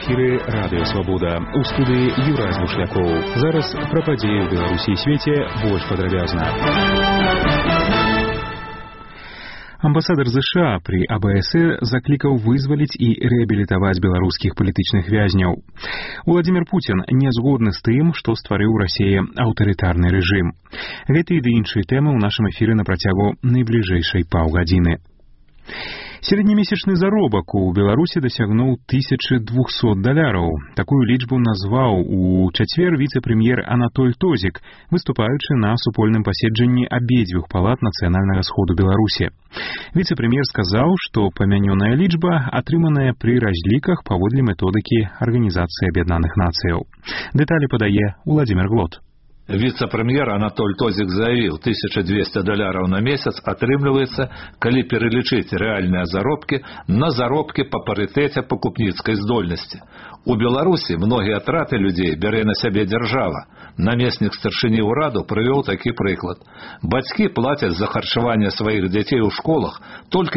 эфіры Радыё Свабода. У студыі Юрай Злушлякоў. Зараз пра падзеі ў Беларусі і свеце больш падрабязна. Амбасадар США при АБС заклікаў вызваліць і рэабілітаваць беларускіх палітычных вязняў. Владимир Путин не згодны з тым, што стварыў у Расіі аўтарытарны рэжым. Гэта і ды іншыя тэмы ў нашым эфіры на працягу найбліжэйшай паўгадзіны. Сярэднемесячны заробак у Беларусі дасягнуў $1200. Такую лічбу назваў у чацвер віцэ-прэм'ер Анатоль Тозік, выступаючы на супольным паседжанні абедзвюх палат нацыянальнага сходу Беларусі. Віцэ-прэм'ер сказаў, што памянёная лічба атрыманая пры разліках паводле методыкі Арганізацыі Аб'яднаных Нацыяў. Дэталі падае Владимир Глот. Вице-премьер Анатоль Тозик заявил, $1200 на месяц атрымліваецца, калі пералічыць рэальныя заробкі на заробкі па парытэце пакупніцкай здольнасці. У Беларусі многія траты людзей бярэ на сябе дзяржава. Намеснік старшыні ўраду прывёў такі прыклад. Бацькі плацяць за харчаванне сваіх дзяцей у школах толькі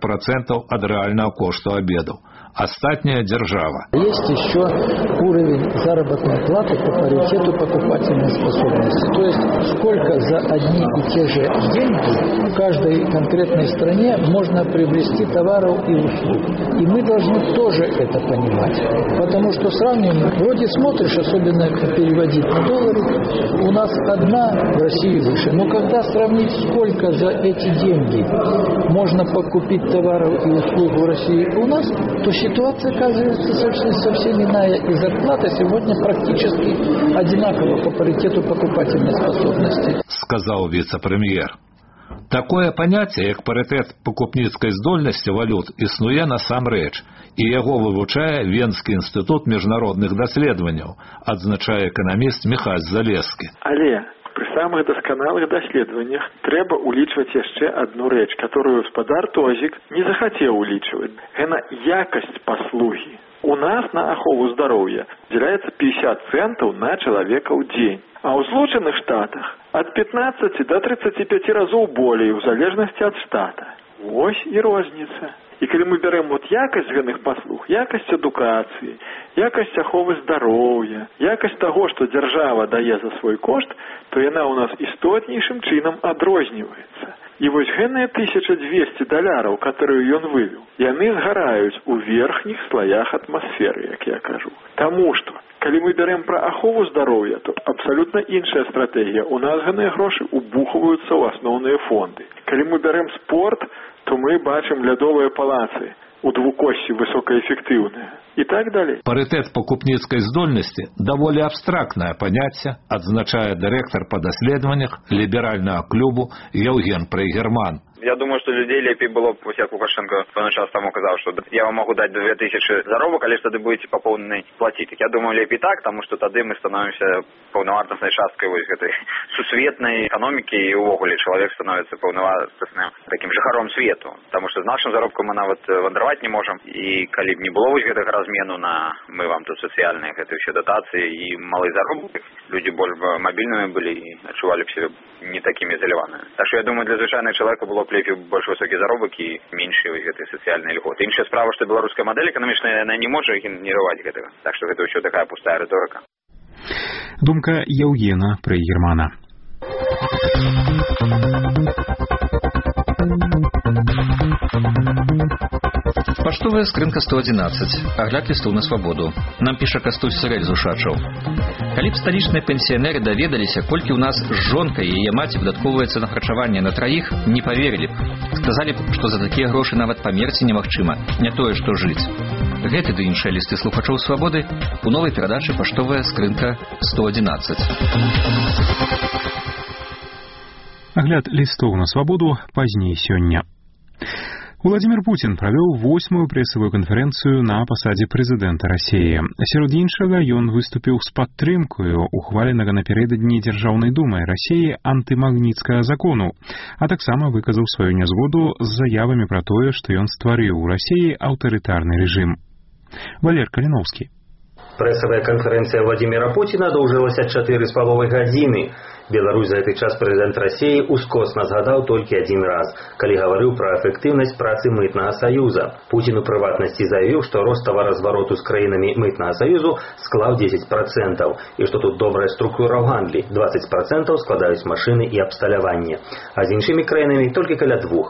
40% ад рэальнага кошту абедаў. Остатняя держава. Есть еще уровень заработной платы по паритету покупательной способности. То есть сколько за одни и те же деньги в каждой конкретной стране можно приобрести товаров и услуг. И мы должны тоже это понимать. Потому что сравниваем, вроде смотришь, особенно переводить на доллары, у нас одна, в России выше. Но когда сравнить, сколько за эти деньги можно покупить товаров и услуг в России и у нас, то ситуация оказывается совсем иная, и зарплата сегодня практически одинакова по паритету покупательной способности. Сказал вице-премьер. Такое паняцце, як парытэт пакупніцкай здольнасці валют, існуе насамрэч, і яго вывучае Венскі інстытут міжнародных даследаванняў, адзначае эканаміст Міхась Залескі. Але при самых досконалых даследованиях трэба улічваць яшчэ одну рэч, которую гаспадар Тозік не захацеў улічваць. Гэта якасць паслугі. У нас на ахову здароўя выделяется 50 центов на человека в день. А ў Злучаных Штатах от 15 до 35 разоў болей в залежнасці ад штата. Вось і розніца. І калі мы берем якасць гэтых паслуг, якасць адукацыі, якасць аховы здароўя, якасць таго, што дзяржава дае за свой кошт, то яна ў нас істотнейшым чынам адрозніваецца. І вось гэтыя $1200, которые ён вывел, яны згараюць у верхніх слоях атмасферы, як я кажу. Таму што, калі мы берем пра ахову здароўя, то абсалютна іншая стратэгія. У нас гэтыя грошы убухваюцца ў асноўныя фонды. Калі мы берем спорт, то мы бачым лядовыя палацы у двукоссі высокаэфектыўныя. І так далей. Парытэт пакупніцкай здольнасці даволі абстрактнае паняцце, адзначае дырэктар па даследаваннях ліберальнага клубу Евген Прейгерман. Я думаю, что людей лепей было бы, як Лукашенко поначалу тому казал, что я вам могу дать 2000 заробок, але что вы будете по полной платить. Я думаю, лепей так, потому что тогда мы становимся полновартостной часткой этой сусветной экономики, и увогуле человек становится полновартостным таким жыхаром свету. Потому что с нашим заробком мы нават вандравать не можем, и коли б не было гэтых размену на мы вам тут социальные это все дотации и малый заробок, люди больше мобильными были и отчували бы себя не такими изолированными. Так что я думаю, для звычайного человека было лепей больше высокий заробок и меньше этой социальной льготы. Іншая справа, что белорусская модель экономичная, она не может генерировать этого. Так что это еще такая пустая риторика. Думка Евгена Прейгермана. Паштовая скрынка 111. Агляд лістоў на свабоду. Нам піша Кастусь Сырэль з Ушачаў. Калі б сталічныя пенсіянеры даведаліся, колькі ў нас з жонкай і яе маці выдаткоўваецца на харчаванне на траіх, не паверылі б. Сказалі б, што за такія грошы нават памерці немагчыма, не тое, што жыць. Гэты ды іншыя лісты слухачоў свабоды у новай перадачы «Паштовая скрынка 111». Агляд лістоў на свабоду пазней сёння. Владимир Путин правёў 8-ю прэсавую канферэнцыю на пасадзе прэзідэнта Расіі. Сярод іншага ён выступіў з падтрымкаю ухваленага напярэдадні Дзяржаўнай думай Расіі антымагніцкага закону, а таксама выказаў сваю нязгоду з заявамі пра тое, што ён стварыў у Расіі аўтарытарны рэжым. Валер Каліноўскі. Прэсавая канферэнцыя Владимира Путина доўжылася 4,5 гадзіны. Беларусь за гэты час прэзідэнт Расіі ускосна згадаў толькі адзін раз, калі гаварыў пра эфектыўнасць працы мытнага саюза. Пуцін у прыватнасці заявіў, што рост таваразвароту з краінамі мытнага саюзу склаў 10%, і што тут добрая структура ў гандлі, 20% складаюць машыны і абсталяванне, а з іншымі краінамі толькі каля 2%.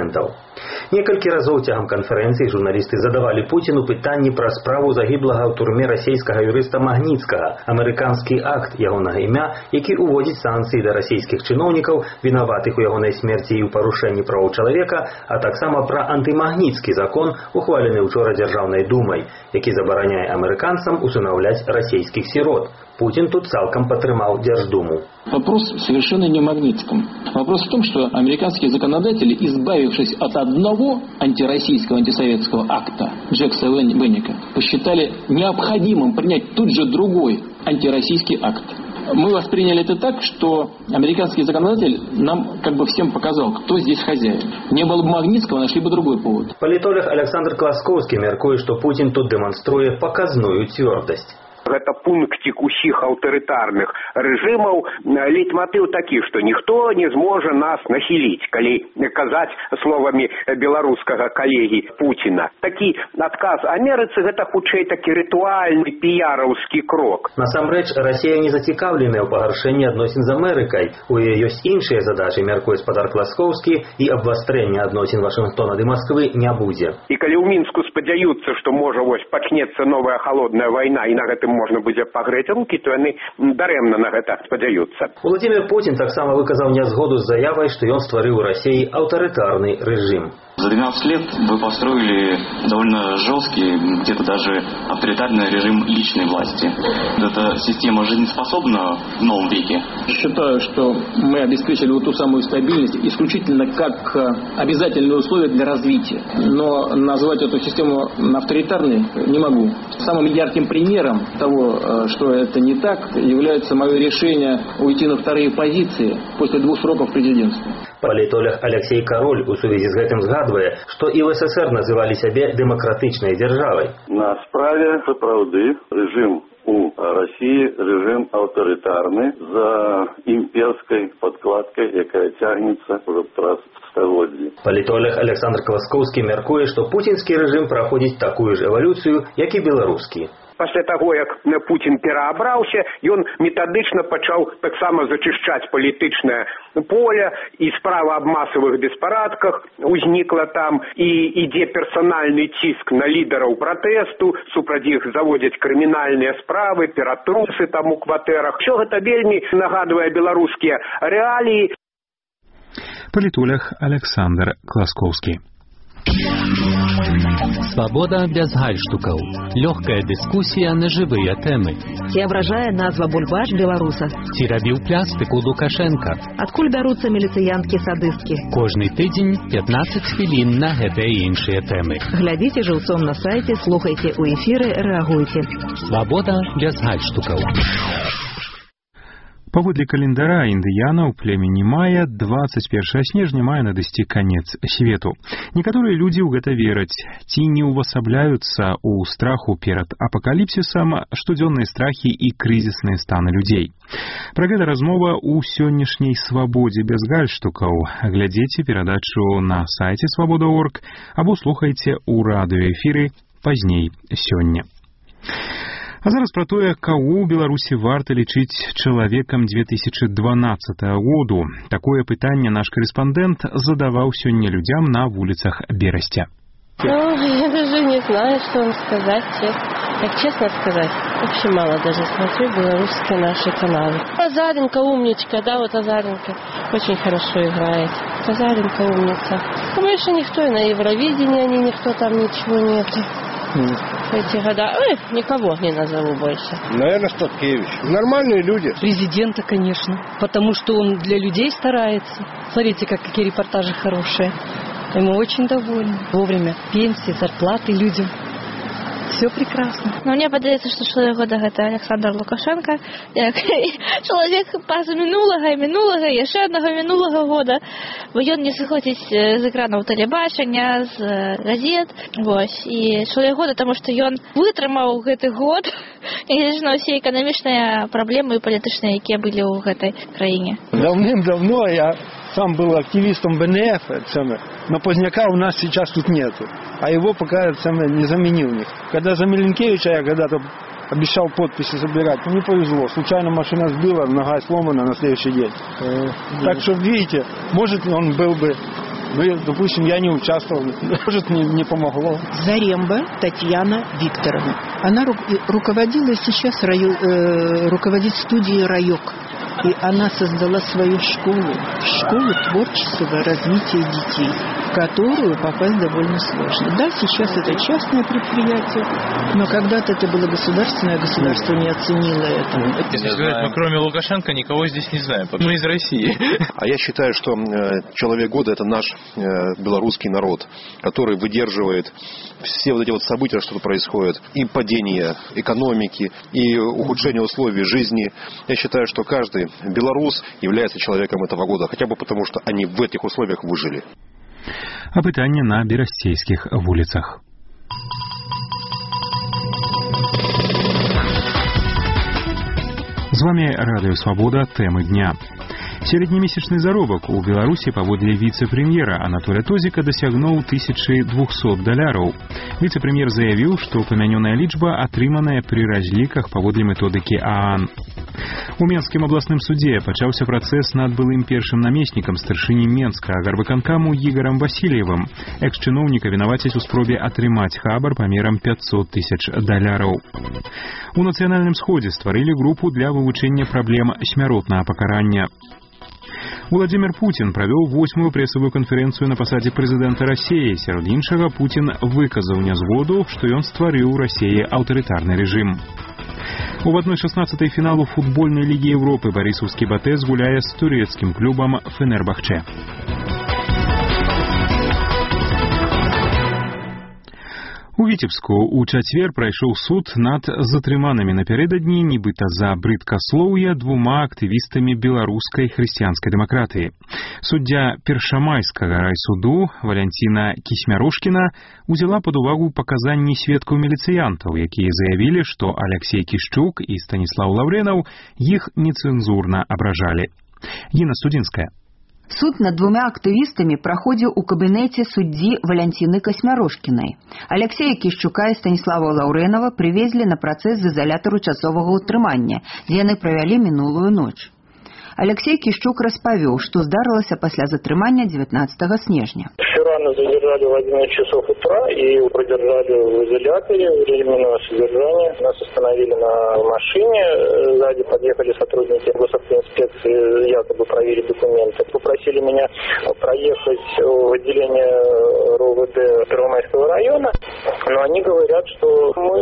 Некалькі разоў цягам канферэнцыі журналісты задавалі Пуціну пытанні пра справу загіблага ў турме расійскага юрыста Магніцкага, амерыканскі акт ягонага імя, які уводзіць санкцыі да расійскіх чыноўнікаў, вінаватых у ягонай смерці і ў парушэнні правоў чалавека, а таксама пра антымагніцкі закон, ухвалены учора Дзяржаўнай думай, які забараняе амерыканцам усынаўляць расійскіх сірот. Путин тут цалком потрымал Держдуму. Вопрос совершенно не в Магнитском. Вопрос в том, что американские законодатели, избавившись от одного антироссийского, антисоветского акта Джекса Венника, посчитали необходимым принять тут же другой антироссийский акт. Мы восприняли это так, что американский законодатель нам как бы всем показал, кто здесь хозяин. Не было бы Магнитского, нашли бы другой повод. Политолог Александр Класкоўскі мяркуе, что Путин тут демонструет показную твердость. Гэта пунктик усіх аўтарытарных рэжымаў, лейтмотыў такі, што ніхто не зможа нас нахіліць, калі казаць словамі беларускага калегі Пуціна. Такі адказ Амерыцы гэта хутчэй такі рытуальны піяраўскі крок. Насамрэч, Расія не зацікаўленая ў пагаршэнні адносін з Амерыкай. У яе ёсць іншыя задачы, мяркуе спадар Класкоўскі, і абвастрэння адносін Вашынгтона ды Масквы не будзе. І калі ў Мінску спадзяюцца, што можа вось пачнецца новая халодная вайна і на гэтым можна будзе пагрэць рукі, то яны дарэмна на гэта спадзяюцца. Владимир Путин таксама выказаў нязгоду з заявай, што ён стварыў у Расіі аўтарытарны рэжым. За 12 лет вы построили довольно жесткий, где-то даже авторитарный режим личной власти. Эта система жизнеспособна в новом веке? Считаю, что мы обеспечили вот ту самую стабильность исключительно как обязательное условие для развития. Но назвать эту систему авторитарной не могу. Самым ярким примером того, что это не так, является мое решение уйти на вторые позиции после 2 сроков президентства. Палітолог Алексей Король у сувязі з гэтым згадвае, што і в СССР называлі сябе дэмакратычнай дзяржавай. На справе сапраўды рэжым у России режим аўтарытарны за імперской подкладкой, якая цягнецца ўжо праз стагоддзі. Палітолог Александр Класкоўскі мяркуе, што пуцінскі рэжым праходзіць такую ж эвалюцыю, як і беларускі. Пасля таго, як Путін пераабраўся, ён метадычна пачаў таксама зачышчаць палітычнае поле, і справа аб масавых беспарадках узнікла там, і ідзе персанальны ціск на лідараў пратэсту, супраць іх заводзяць крымінальныя справы, ператрусы там у кватэрах. Усё гэта вельмі нагадвае беларускія рэаліі. Палітолог Александр Класкоўскі. Свобода без гальштукаў. Лёгкая дыскусія на жывыя тэмы. Ці абражае назва бульбаш беларуса? Ці рабіў плястыку Лукашенка? Адкуль бяруцца міліцыянткі-садысткі? Кожны тыдзень 15 хвілін на гэтыя і іншыя тэмы. Глядзіце жыўцом на сайце, слухайце ў эфіры, рэагуйце. Свобода без гальштукаў. Паводле календара індыянаў племені мая 21 снежня мае надысці канец свету. Некаторыя людзі ў гэта вераць, ці не ўвасабляюцца ў страху перад апакаліпсісам штодзённыя страхі і крызісныя станы людзей. Пра гэта размова ў сённяшняй свабодзе без гальштукаў. Глядзіце перадачу на сайце свабода.орг або слухайце ў радыёэфіры пазней сёння. А зараз пра тое, каго ў Беларусі варта лічыць чалавекам 2012 году. Такое пытанне наш карэспандэнт задаваў сёння людзям на вуліцах Берасця. Я даже не знаю, что вам сказать, честно. Как честно сказать, вообще мало даже смотрю белорусские наши каналы. Азаренко умничка, да, вот Азаренко очень хорошо играет. Азаренко умница. Больше никто, и на Евровидении никто там ничего нету. Эти года. Никого не назову больше. Наверное, Статкевич. Нормальные люди. Президента, конечно. Потому что он для людей старается. Смотрите, какие репортажи хорошие. И мы очень довольны. Вовремя пенсии, зарплаты людям. Все прекрасно. Но мне падаецца, што чалавек года гэта Александр Лукашенко, як чалавек пазу мінулага, яшчэ аднаго мінулага года, бо ён не сыходзіць з экранаў тэлебачання, з газет, вось. І чалавек года, таму што ён вытрымаў гэты год, нягледзячы на ўсе эканамічныя праблемы і палітычныя, якія былі ў гэтай краіне. Давным-давно я сам был активистом БНФ, но Поздняка у нас сейчас тут нету. А его пока не заменил них. Когда за Миленкевича я когда-то обещал подписи собирать, не повезло. Случайно машина сбила, нога сломана на следующий день. Так что, видите, может он был бы... допустим, я не участвовал, может, не помогло. Заремба Татьяна Викторовна. Она руководила сейчас, руководит студией «Райок». И она создала свою школу творческого развития детей, в которую попасть довольно сложно. Да, сейчас это частное предприятие, но когда-то это было государственное, государство не оценило это. Если сказать, мы кроме Лукашенко никого здесь не знаем, мы из России. А я считаю, что человек года — это наш белорусский народ, который выдерживает все вот эти вот события, что происходит, и падение экономики, и ухудшение условий жизни. Я считаю, что каждый белорус является человеком этого года, хотя бы потому, что они в этих условиях выжили. Апытанне на берасцейскіх вуліцах. З вами Радио Свобода, тэмы дня. Сярэднемесячны заробак у Беларусі паводле віцэ-прэм'ера Анатоля Тозіка дасягнуў $1200. Віцэ-прэм'ер заявіў, што упамянёная лічба атрыманая пры разліках паводле методыкі ААН. У Менскім абласным судзе пачаўся працэс над былым першым намеснікам старшыні Менскага гарвыканкаму Ігорам Васильевым. Экс-чыноўніка вінавацяць у спробе атрымаць хабар памерам $500,000. У нацыянальным сходзе стварылі групу для вывучэння праблем смяротнага пакарання. Владимир Путин правёў 8-ю прэсавую канферэнцыю на пасадзе прэзідэнта Расіі. Сярод іншага, Путин выказаў нязгоду, што ён стварыў у Расіі аўтарытарны рэжым. У 1/16 фіналу футбольнай лігі Европы барысаўскі Батэ згуляе з турэцкім клубам Фенербахчэ. У Віцебску ў чацвер прайшоў суд над затрыманымі напярэдадні нібыта за брыдкаслоўе 2 актывістамі беларускай хрысціянскай дэмакратыі. Суддзя Першамайскага райсуду Валянціна Кісмярошкіна узяла пад увагу паказанні сведкаў міліцыянтаў, якія заявілі, што Алексей Кішчук і Станіслаў Лаўрэнаў іх нецэнзурна абражалі. Інна Студзінская. Суд над 2 актывістамі праходзіў у кабінеце суддзі Валянціны Касмярошкінай. Алексея Кішчука і Станіслава Лаўрэнава прывезлі на працэс з изолятару часовага ўтрымання, дзе яны правялі мінулую ноч. Алексей Кішчук распавёў, што здарылася пасля затрымання 19 снежня. Вчера нас задержали в 11 часов утра и продержали в изоляторе временного содержания. Нас остановили на машине, сзади подъехали сотрудники госавтоинспекции, якобы проверить документы. Попросили меня проехать в отделение РОВД Первомайского района, но они говорят, что мы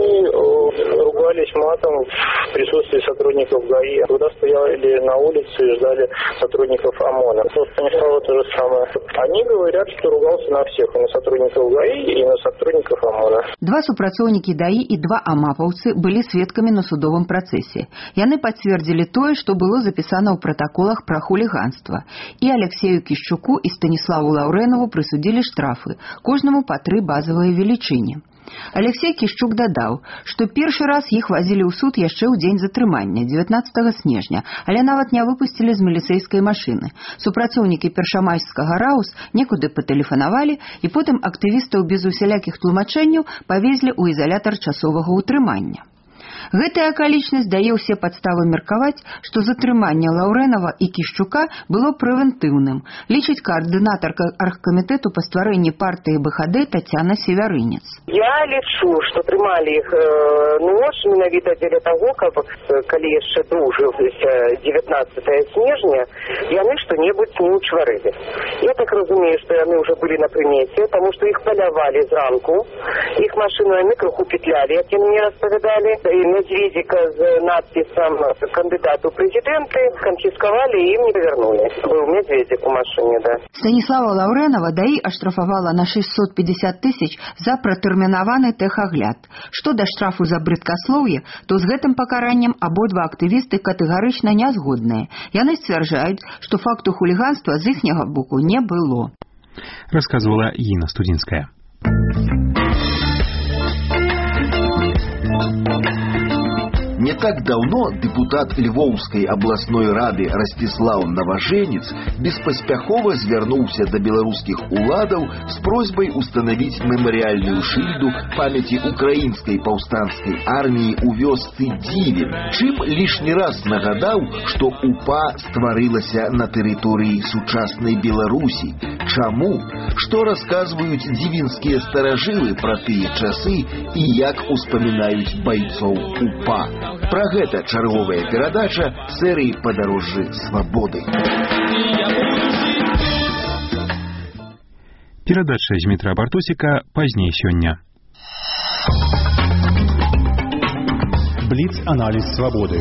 ругались матом в присутствии сотрудников ГАИ. Когда стояли на улице, ждали сотрудников ОМОНа. Станислава то же самое. Они говорят, что ругался на всех, и на сотрудников ГАИ, и на сотрудников ОМОНа. 2 супрацоўнікі ДАИ і 2 амапаўцы былі сведкамі на судовым працэсе. Яны пацвердзілі тое, што было запісана ў пратаколах пра хуліганства. І Алексею Кішчуку і Станіславу Лаўрэнаву прысудзілі штрафы, кожнаму па 3 базавыя велічыні. Алексей Кішчук дадаў, што першы раз іх вазілі ў суд яшчэ ў дзень затрымання, 19 снежня, але нават не выпусцілі з міліцэйскай машыны. Супрацоўнікі першамайскага РАУС некуды патэлефанавалі, і потым актывістаў без усялякіх тлумачэнняў павезлі ў изолятар часовага ўтрымання. Гэтая акалічнасць дае ўсе падставы меркаваць, што затрыманне Лаўрэнава і Кішчука было прэвентыўным, лічыць координатарка аргкамітэту па стварэнні партыі БХД Тацяна Севярынец. Я лічу, што трымалі іх ноч менавіта дзеля таго, каб калі яшчэ доўжылася 19 снежня, яны што-небудзь не ўчварылі. Я так разумею, што яны ўжо былі на прымеце, таму што іх палявалі зранку, іх машыну яны крыху петлялі, як яны мне распавядалі, і Медведика с надписом «Кандидат у президенты» конфисковали и им не повернули. Был Медведик в машине, да. Станіслава Лаўрэнава ДАІ аштрафавала на 650 тысяч за пратэрмінаваны тэхагляд. Што да штрафу за брыдкаслоўе, то з гэтым пакараннем абодва актывісты катэгарычна не згодныя. Яны сцвярджаюць, што факту хуліганства з іхняга боку не было. Рассказывала Инна Студинская. Не так давно депутат Львовской областной рады Ростислав Новоженец беспаспяхова звярнуўся до белорусских уладаў с просьбой установить мемориальную шильду памяти украинской повстанской армии у вёсцы Дивен, чым лишний раз нагадаў, что УПА стварылася на территории сучасной Беларуси. Чаму? Что рассказывают дивинские старожилы про тыя часы и як успоминают бойцов УПА. Пра гэта чарговая перадача серыі «Падарожжы свабоды». Перадача Дмітрия Бартосика пазней сёння. Бліц-аналіз свабоды.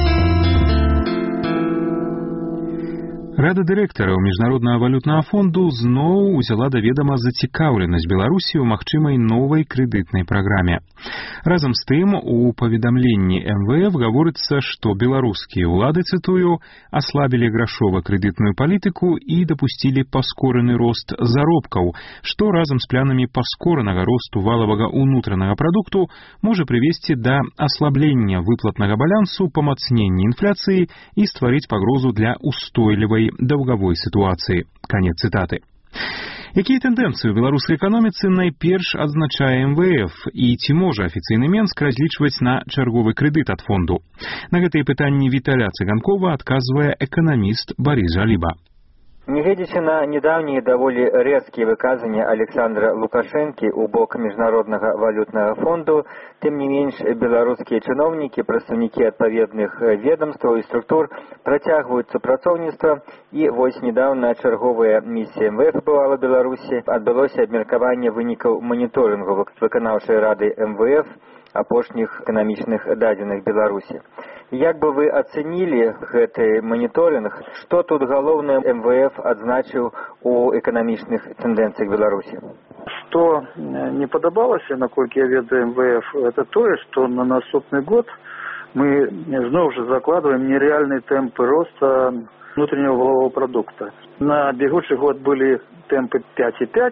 Рада дырэктараў Міжнароднага валютнага фонду зноў узяла да ведама зацікаўленасць Беларусі ў магчымай новай крэдытнай праграме. Разам з тым, у паведамленні МВФ гаворыцца, што беларускія ўлады, цытую, аслабілі грашова-крэдытную палітыку і дапусцілі паскораны рост заробкаў, што разам з планамі паскоранага росту валавага ўнутранага прадукту можа прывесці да аслаблення выплатнага балансу, памацнення інфляцыі і стварыць пагрозу для устойлівай даўгавой сітуацыі. Канец цытаты. Якія тэндэнцыі ў беларускай эканоміцы найперш адзначае МВФ і ці можа афіцыйны Менск разлічваць на чарговы крэдыт ад фонду? На гэтыя пытанні Віталя Цыганкова адказвае эканаміст Барыс Жаліба. Нягледзячы на недаўнія даволі рэзкія выказанні Александра Лукашэнкі ў бок Міжнароднага валютнага фонду, тым не менш беларускія чыноўнікі, прадстаўнікі адпаведных ведомстваў і структур працягваюць супрацоўніцтва, і вось недаўна чарговая місія МВФ бывала ў Беларусі, адбылося абмеркаванне вынікаў маніторынгу выканаўчай рады МВФ апошніх эканамічных дадзеных Беларусі. Як бы вы ацэнілі гэты маніторинг? Што тут галоўнае МВФ адзначыў у эканамічных тэндэнцыях Беларусі? Што не падабалася, наколькі я ведаю МВФ, это тое, што на наступны год мы зноў жа закладываем нереальные темпы роста внутреннего валового продукта. На бегущий год были темпы 5,5%,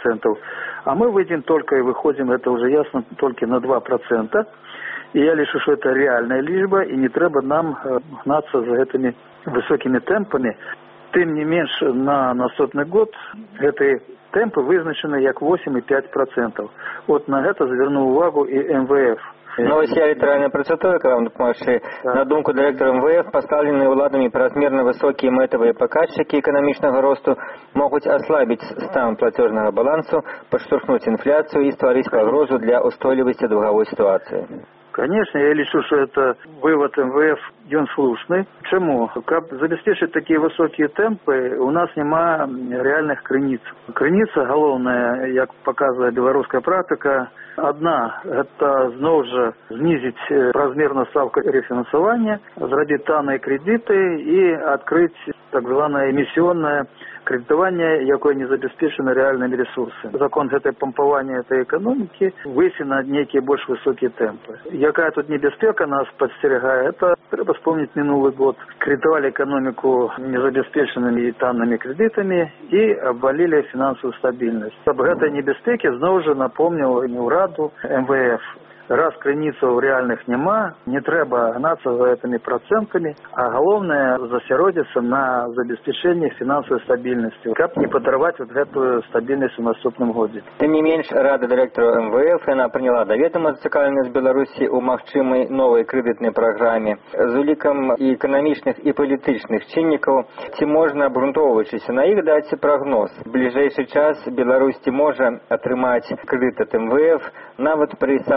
а мы выйдем только и выходим, это уже ясно, только на 2%. И я лишу, что это реальная лічба, и не трэба нам гнаться за этими высокими темпами. Тем не меньше, на наступный год эти темпы вызначены як 8,5%. Вот на это завернул увагу и МВФ. Ну, ось я літаральна працатую, калі вам дапамагчы. На думку дырэктара МВФ, пастаўленыя ўладамі празмерна высокія мэтавыя паказчыкі эканамічнага росту могуць аслабіць стан плацежнага балансу, падштурхнуць інфляцыю і стварыць пагрозу для устойлівасці даўгавой сітуацыі. Конечно, я лічу, что это вывод МВФ, он слушный. Чему? Как забеспечить такие высокие темпы, у нас нема реальных крыніц. Крыніца галоўная, як показывает белорусская практика, одна – это зноў жа знизить размерную ставку рефинансования, зрабіць танные кредиты и открыть так званое эмиссионное кредитование, якое не забеспечено реальными ресурсами. Закон гэтай помпавання этой экономики выйти на некие больш высокие темпы. Якая тут небяспека нас подстерегае, это треба вспомнить минулый год. Кредитовали экономику незабеспеченными и танными кредитами и обвалили финансовую стабильность. Об этой небяспеке зноў жа напомнил Раду МВФ. Раз крыніцаў реальных няма, не трэба гнаться за этими процентами, а галоўнае засяродзіцца на забеспечении финансовой стабильности, каб не падарваць вот гэтую стабильность в наступным годзе. Тым не менш, Рада дырэктараў МВФ яна прыняла да ведама зацікаўленасць Беларусі ў магчымай новай крэдытнай праграме. З улікам і эканамічных і палітычных чыннікаў, ці можна, абгрунтоўваючыся на іх, даць прагноз? В бліжэйшы час Беларусь ці можа атрымаць крэдыт ад МВФ нават пры самым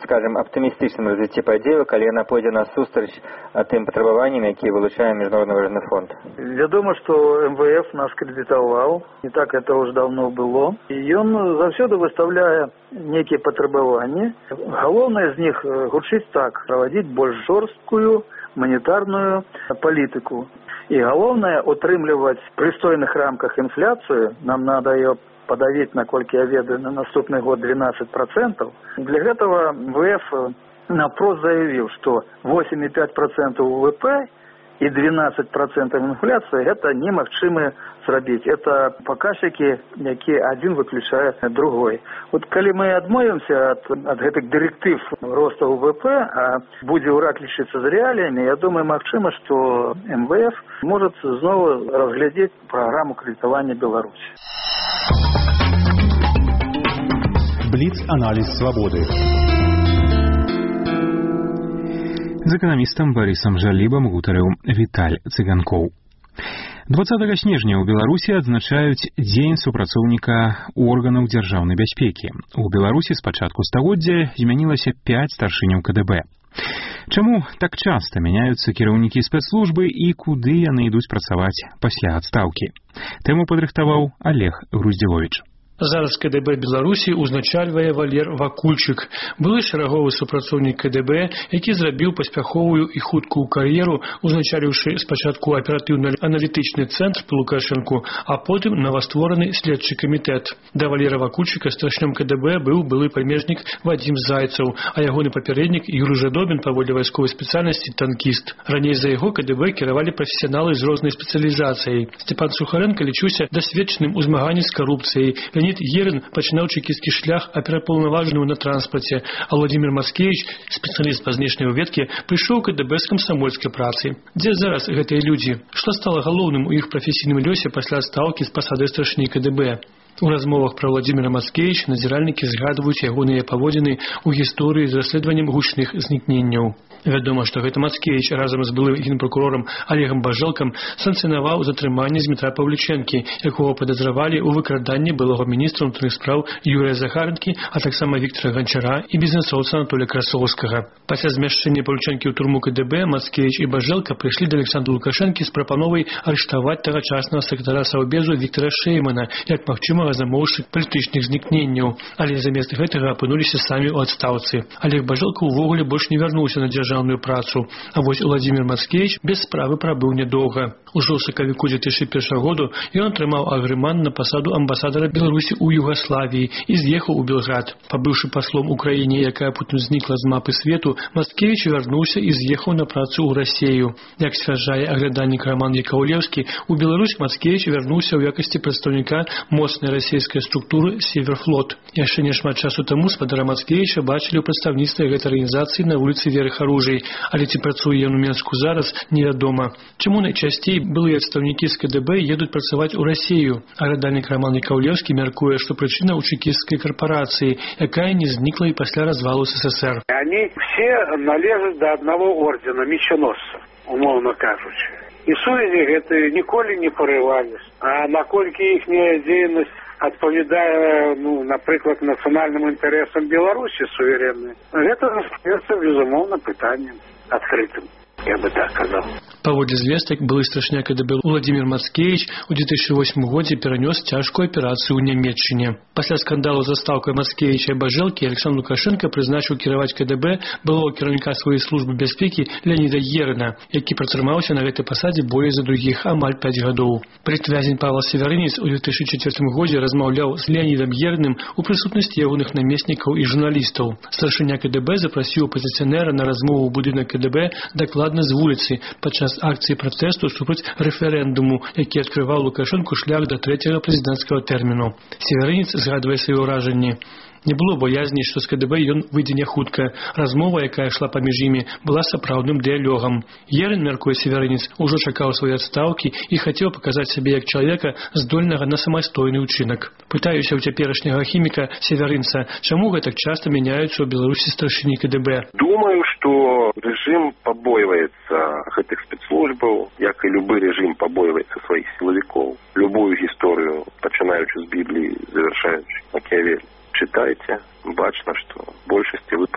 скажем, аптымістычным развіцці падзею, калі яна пойдзе насустрач тым патрабаванням, якія вылучае Міжнародны валютны фонд? Вядома, што МВФ нас крэдытаваў, і так это ўжо даўно было, і ён заўсёды выставляе нейкія патрабаванні. Галоўнае з іх гучыць так: правадзіць больш жорсткую манетарную палітыку. І галоўнае утрымліваць в прыстойных рамках інфляцыю. Нам надо ее подавить, наколькі я ведаю, на наступны год 12%. Для гэтага МВФ напрост заявіў, што 8,5% ВВП и 12% инфляции – это немагчыма зрабіць. Это показчики, якія один выключае другой. Вот калі мы адмовімся ад гэтых дырэктыв роста ВВП, а будзе ўрак лічыцца з рэаліямі, я думаю, магчыма, што МВФ может зноwu разглядзець праграму крэдытавання Беларусі. Бліц-аналіз свабоды. З эканамістам Барысам Жалібам гутарыў Віталь Цыганкоў. 20 снежня ў Беларусі адзначаюць дзень супрацоўніка органаў дзяржаўнай бяспекі. У Беларусі з пачатку стагоддзя змянілася 5 старшыняў КДБ. Чаму так часта мяняюцца кіраўнікі спецслужбы і куды яны ідуць працаваць пасля адстаўкі? Тэму падрыхтаваў Олег Груздзіловіч. Зараз КДБ Беларусі узначальвае Валер Вакульчык, былы шараговы супрацоўнік КДБ, які зрабіў паспяховую і хуткую кар'еру, узначаліўшы спачатку аператыўна-аналітычны цэнтр пры Лукашэнку, а потым новаствораны следчы камітэт. Да Валера Вакульчыка старшынём КДБ быў былы памежнік Вадзім Зайцаў, а ягоны папярэднік Юрый Жадобін, паводле вайсковай спецыяльнасці танкіст. Раней за яго КДБ кіравалі прафесіяналы з рознай спецыялізацыяй. Степан Сухаренко лічыўся дасведчаным у змаганні з карупцыяй. Леонид Ерин пачынаў чекістскі шлях аперапаўнаважаным на транспарце, а Владимир Маскевич, спецыяліст па знешняй разведке, прыйшоў к КДБ з камсамольскай працы. Дзе зараз гэтыя людзі? Што стала галоўным у іх прафесійным лёсе пасля адстаўкі з пасады старшыні КДБ? У размовах пра Владимира Маскевича назіральнікі згадваюць ягоныя паводзіны ў гісторыі з расследаваннем гучных знікненняў. Вядома, што гэта Маскевич разам з былым генпракурорам Олегам Бажэлкам санкцыянаваў затрыманне Дмітра Павлічэнкі, якога падазравалі ў выкраданні былога міністра ўнутраных спраў Юрыя Захарэнкі, а таксама Віктора Ганчара і бізнесоўца Анатолія Красоўскага. Пасля змяшчэння Павлічэнкі ў турму КДБ Маскевич і Бажэлка прыйшлі да Александра Лукашэнкі з прапановай арыштаваць тагачаснага сакратара Саўбезу Віктора Шэймана як магчымага замоўшчык палітычных знікненняў, але замест гэтага апынуліся самі ў адстаўцы. Олег Бажэлка ўвогуле больш не вярнуўся на дзяржаўную працу, а вось Владимир Маскевич без справы прабыў нядоўга. Ужо ў сакавіку 2001 году ён атрымаў агрэман на пасаду амбасадара Беларусі ў Югаславіі і з'ехаў у Белград. Пабыўшы паслом у краіне, якая потым знікла з мапы свету, Маскевич вярнуўся і з'ехаў на працу ў Расею. Як сцвярджае аглядальнік Роман Якаўлеўскі, у Беларусь Маскевич вярнуўся ў якасці прадстаўніка моцнай расійскай структуры Северфлот. Яшчэ няшмат часу таму спадара Маскевича бачылі ў прадстаўніцтве гэтай арганізацыі на вуліцы Веры Харужай, але ці працуе ён у Менску зараз, невядома. Чаму найчасцей былыя адстаўнікі з КДБ едуць працаваць у Расею? Аглядальнік Роман Якаўлеўскі мяркуе, што прычына ў чекістскай корпорацыі, якая не знікла і пасля развалу СССР. Они все належат до одного ордена меченосцев, умовно кажучи. І сувязі гэтыя ніколі не парывались. А наколькі іхняя дзейнасць адпавядае, напрыклад, нацыянальным інтарэсам Беларусі суверэннай, гэта застаецца, безумоўна, пытаннем адкрытым. Я бы так казал. Паводле звестак, былы старшыня КДБ Владимир Маскевич у 2008 годзе перанёс цяжкую аперацыю ў Нямецчыне. Пасля скандалу з адстаўкай Маскевича і Бажэлкі Александр Лукашенко прызначыў кіраваць КДБ былого кіраўніка сваёй службы бяспекі Леоніда Ерина, які пратрымаўся на гэтай пасадзе болей за другіх амаль 5 гадоў. Палітвязень Павел Северынец у 2004 годзе размаўляў з Леонідам Ерыным у прысутнасці ягоных намеснікаў і журналістаў. Старшыня КДБ запрасіў апазіцыянера на размову ў будынак КДБ дакладна з вуліцы падчас акцыі пратэсту супраць рэферэндуму, які адкрываў Лукашэнку шлях да 3-го прэзідэнцкага тэрміну. Северынец згадвае свае ўражанні. Не было боязні, што з КДБ ён выйдзе не хутка. Размова, якая шла паміж імі, была сапраўдным дыялогам. Ерын, мяркуе Северынец, ужо чакаў свае адстаўкі і хацеў паказаць сябе як чалавека, здольнага на самастойны ўчынак. Пытаюся ў цяперашняга хіміка Северынца, чаму гэтак часта мяняюцца ў Беларусі старшыні КДБ? Думаю, што рэжым пабойваецца гэтых спецслужбаў, як і любы рэжым пабойваецца сваіх сілавікоў. Любую гісторыю, пачынаючы з Бібліі, завяршаючы Макіявель. Читайте, бачно, что в большасці выпадкаў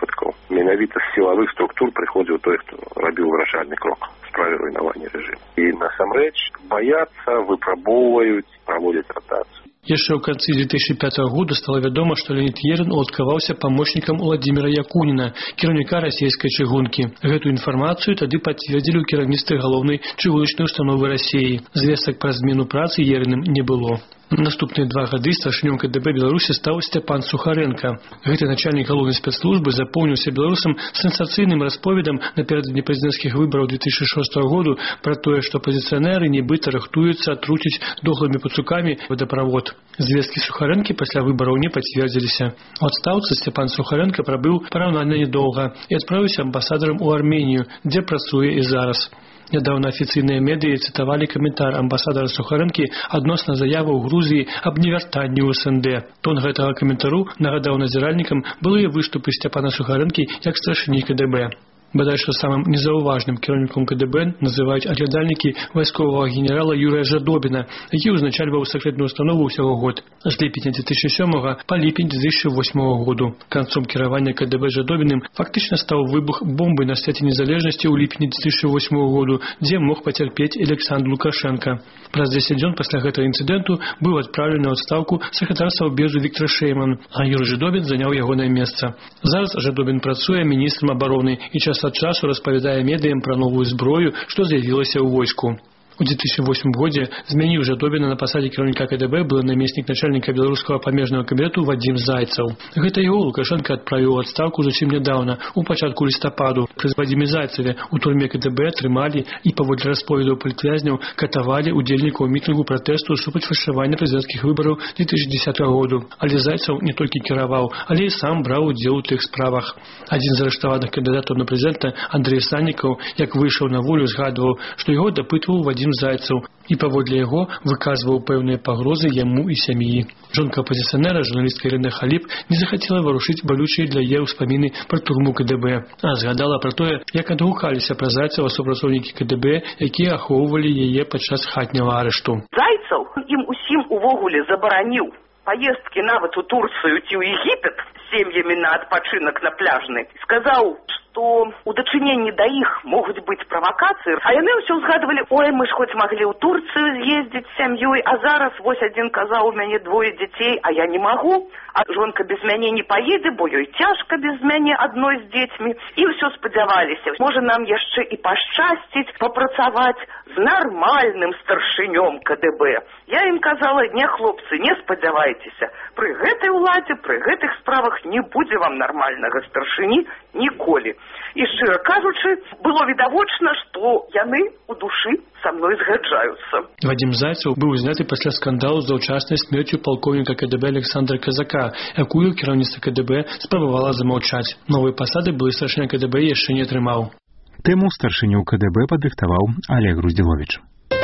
менавіта з сілавых структур прыходзіў той, хто рабіў вырашальны крок в справе руйнавання рэжыму. І насамрэч баяцца, выпрабоўваюць, праводзяць ратацыю. Яшчэ ў канцы 2005 года стало вядома, што Леонид Ерин уладкаваўся памочнікам Владимира Якуніна, кіраўніка расійскай чыгункі. Гэту інфармацыю тады пацвердзілі ў кіраўніцтве галоўнай чыгуначнай установы Расіі. Звестак пра змену працы Ерыным не было. Наступныя 2 гады старшынём КДБ Беларусі стаў Сцяпан Сухаренко. Гэты начальнік галоўнай спецслужбы запоўніўся беларусам сенсацыйным расповедам напярэдадні прэзідэнцкіх выбараў 2006 году пра тое, што апазіцыянеры нібыта рыхтуюцца атруціць дохлымі пацукамі вадаправод. Звесткі Сухарэнкі пасля выбараў не пацвердзіліся. У адстаўцы Сцяпан Сухаренко прабыў параўнальна нядоўга і адправіўся амбасадарам у Арменію, дзе працуе і зараз. Нядаўна афіцыйныя медыі цытавалі каментар амбасадара Сухарэнкі адносна заявы ў Грузіі аб невяртанні ў СНД. Тон гэтага каментару нагадаў назіральнікам былыя выступы Сцяпана Сухарэнкі як старшыні КДБ. Бадай што самым незаўважным кіраўніком КДБ называюць аглядальнікі вайсковага генерала Юрыя Жадобіна, які ўзначальваў сакрэтную установу ўсяго год з ліпеня 2007 па ліпень 2008 году. Канцом кіравання КДБ Жадобіным фактычна стаў выбух бомбы на свяце незалежнасці ў ліпені 2008 году, дзе мог пацярпець Александр Лукашенко. Праз 10 дзён пасля гэтага інцыдэнту быў адпраўлены ў адстаўку сакратар Саўбезу Віктор Шэйман, а Юрый Жадобін заняў ягонае месца. Зараз Жадобін працуе міністрам абароны і час ад часу распавядае медыям пра новую зброю, што з'явілася ў войску. У 2008 годзе змяніў Жадобіна на пасадзе кіраўніка КДБ былы намеснік начальніка беларускага памежнага кабінету Вадзім Зайцаў. Гэта яго Лукашенко адправіў у адстаўку зусім нядаўна, у пачатку лістападу. Пры Вадзіме Зайцаве у турме КДБ трымалі і паводле распаведаў палітвязняў катавалі удзельнікаў мітынгу пратэсту супраць фальшавання прэзідэнцкіх выбараў 2010 году. Але Зайцаў не толькі кіраваў, але і сам браў удзел у тых справах. Адзін з арыштаваных кандыдатаў на прэзідэнта Андрэй Саннікаў, як выйшаў на волю, згадваў, што яго дапытваў Вадзім Зайцаў і паводле яго выказваў пэўныя пагрозы яму і сям'і. Жонка апозіцыянера, журналістка Ірына Халіп, не захацела варушыць балючыя для яе ўспаміны пра турму КДБ, а згадала пра тое, як адгукаліся пра Зайцава супрацоўнікі КДБ, якія ахоўвалі яе падчас хатняга арышту. Зайцаў ім усім увогуле забараніў паездкі нават у Турцыю ці ў Егіпет з сем'ямі на адпачынак на пляжны. Сказаў, што у дачыненні да іх могуць быць правакацыі, а яны ўсё ўзгадвалі: ой, мы ж хоць маглі ў Турцыю з'ездзіць з сям'ёй, а зараз вось адзін казаў, у мяне 2 дзяцей, а я не магу, а жонка без мяне не паедзе, бо ёй цяжка без мяне адной з дзецьмі. І ўсё спадзяваліся, можа нам яшчэ і пашчасціць папрацаваць з нармальным старшынём КДБ. Я ім казала: не, хлопцы, не спадзявайцеся, пры гэтай уладзе, пры гэтых справах не будзе вам нармальнага старшыні ніколі. І, шчыра кажучы, было відавочна, што яны у душы са мной згаджаюцца. Вадзім Зайцаў быў зняты пасля скандалу з заўчаснай смерцю палкоўніка КДБ Александра Казака, якую кіраўніцтва КДБ спрабавала замаўчаць. Новыя пасады былы старшыня КДБ яшчэ не атрымаў. Тэму старшыню КДБ падрыхтаваў Олег Груздзіловіч.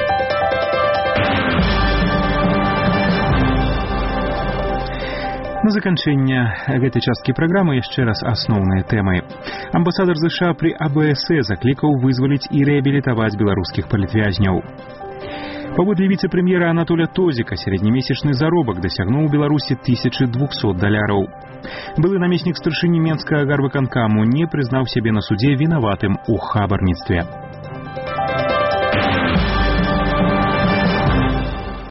На заканчэнне гэтай часткі праграмы яшчэ раз асноўныя тэмы. Амбасадар ЗША пры АБС заклікаў вызваліць і рэабілітаваць беларускіх палітвязняў. Паводле віцэ-прэм'ера Анатоля Тозіка сярэднемесячны заробак дасягнуў у Беларусі $1200. Былы намеснік старшыні Менскага гарвыканкаму не прызнаў сябе на судзе вінаватым у хабарніцтве.